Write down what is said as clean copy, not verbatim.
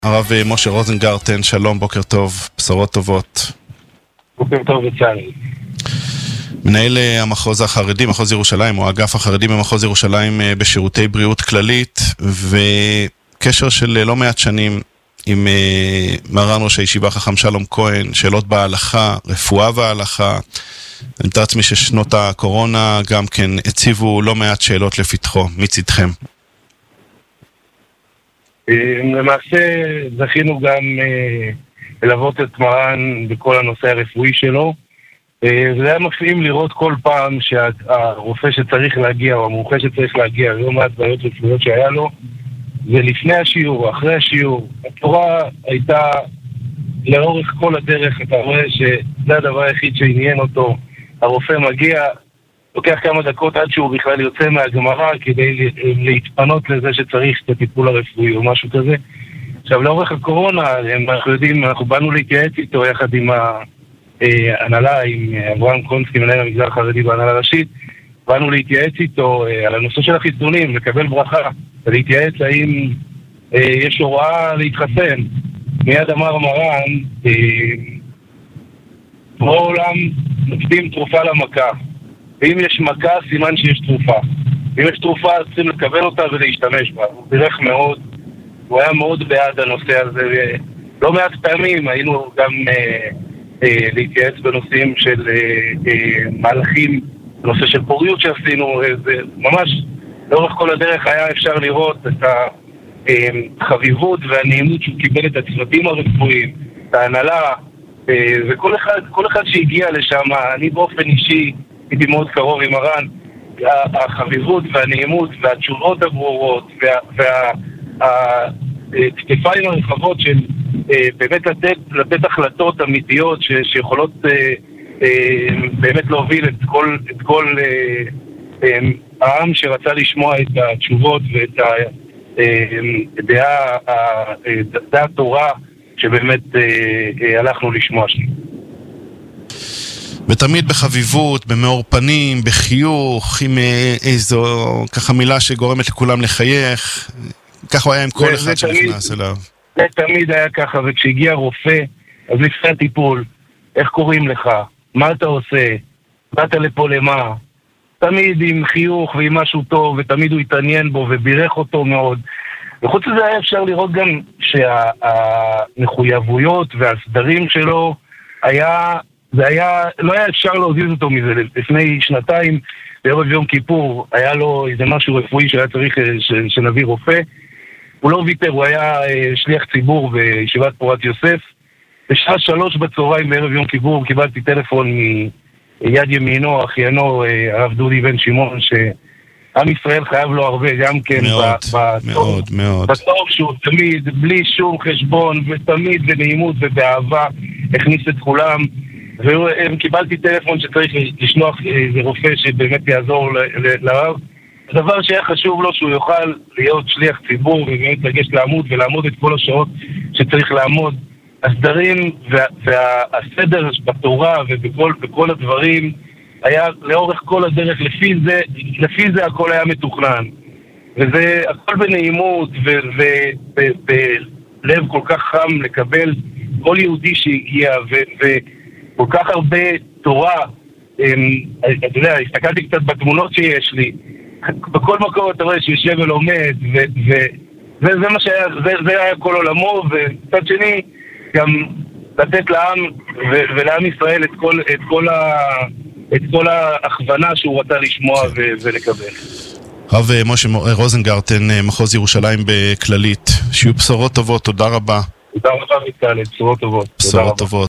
הרב משה רוזנגרטן, שלום, בוקר טוב, בשורות טובות. בוקר טוב וצהריים. מנהל המחוז החרדי, מחוז ירושלים, או האגף החרדי במחוז ירושלים בשירותי בריאות כללית, וקשר של לא מעט שנים עם מרן ראש הישיבה חכם שלום כהן, שאלות בהלכה, רפואה וההלכה. אני מתאר לעצמי ששנות הקורונה גם כן הציבו לא מעט שאלות לפתחו, מצדכם. למעשה זכינו גם ללוות את מרן בכל הנושא הרפואי שלו, וזה היה מפעים לראות כל פעם שהרופא שצריך להגיע או המומחה שצריך להגיע, לא מעט בעיות רפואיות שהיה לו, ולפני השיעור, אחרי השיעור, התורה הייתה לאורך כל הדרך. אתה רואה שזה הדבר היחיד שעניין אותו. הרופא מגיע, לוקח כמה דקות עד שהוא בכלל יוצא מהגמרא כדי להתפנות לזה שצריך את הטיפול הרפואי או משהו כזה. עכשיו, לאורך הקורונה, אנחנו יודעים, אנחנו באנו להתייעץ איתו יחד עם ההנהלה, עם אברהם קונסקי, מנהל המגזר החרדי בהנהלה ראשית, באנו להתייעץ איתו על הנושא של החיסונים, לקבל ברכה, ולהתייעץ האם יש הוראה להתחסן. מיד אמר מרן, בעולם נותנים תרופה למכה. ואם יש מכה, סימן שיש תרופה. ואם יש תרופה, צריכים לקבל אותה ולהשתמש בה. הוא בירך מאוד, הוא היה מאוד בעד הנושא הזה. לא מעט פעמים היינו גם להתייעץ בנושאים של מהלכים, בנושא של פוריות שעשינו. ממש לאורך כל הדרך היה אפשר לראות את החביבות והנעימות שהוא קיבל את הצוותים הרפואיים, את ההנהלה, וכל אחד שהגיע לשם, אני באופן אישי הייתי מאוד קרוב עם מרן, החביבות והנעימות והתשובות הברורות והכתפיים הרחבות של באמת לתת החלטות אמיתיות שיכולות באמת להוביל את כל העם שרצה לשמוע את התשובות ואת דעת תורה שבאמת הלכנו לשמוע שם. ותמיד בחביבות, במאור פנים, בחיוך, עם איזו ככה מילה שגורמת לכולם לחייך. ככה הוא היה עם כל אחד שנכנס אליו. זה תמיד היה ככה, וכשהגיע רופא, אז לפני הטיפול, איך קוראים לך? מה אתה עושה? באת לפה למה? תמיד עם חיוך ועם משהו טוב, ותמיד הוא התעניין בו ובירך אותו מאוד. וחוץ לזה היה אפשר לראות גם שהמחויבויות והסדרים שלו לא היה אפשר להוזיז אותו מזה. לפני שנתיים, בערב יום כיפור, היה לו איזה משהו רפואי שהיה צריך שנביא רופא. הוא לא ויתר, הוא היה שליח ציבור בישיבת פורת יוסף. בשעה 3 בצהריים בערב יום כיפור קיבלתי טלפון מיד ימינו, אחיינו, הרב דודי בן שמעון, שעם ישראל חייב לו הרבה, גם כן בטוב שהוא תמיד, בלי שום חשבון, ותמיד בנעימות ובאהבה, הכניס את כולם. וקיבלתי טלפון שצריך לשלוח איזה רופא שבאמת יעזור לרב. הדבר שהיה חשוב לו שהוא יוכל להיות שליח ציבור ובאמת לגש לעמוד ולעמוד את כל השעות שצריך לעמוד. הסדרים והסדר בתורה ובכל הדברים היה לאורך כל הדרך, לפי זה הכל היה מתוכנן. וזה הכל בנעימות ובלב כל כך חם לקבל כל יהודי שהגיע וכל כך הרבה תורה. אתה יודע, הסתכלתי קצת בתמונות שיש לי, בכל מקום אתה רואה שיושב ולומד, וזה מה שהיה, זה היה כל עולמו. וצד שני גם לתת לעם ולעם ישראל את כל ההכוונה שהוא רצה לשמוע ולקבל. הרב משה רוזנגרטן, מחוז ירושלים בכללית, שיהיו בשורות טובות, תודה רבה. תודה רבה, בשורות טובות. בשורות טובות.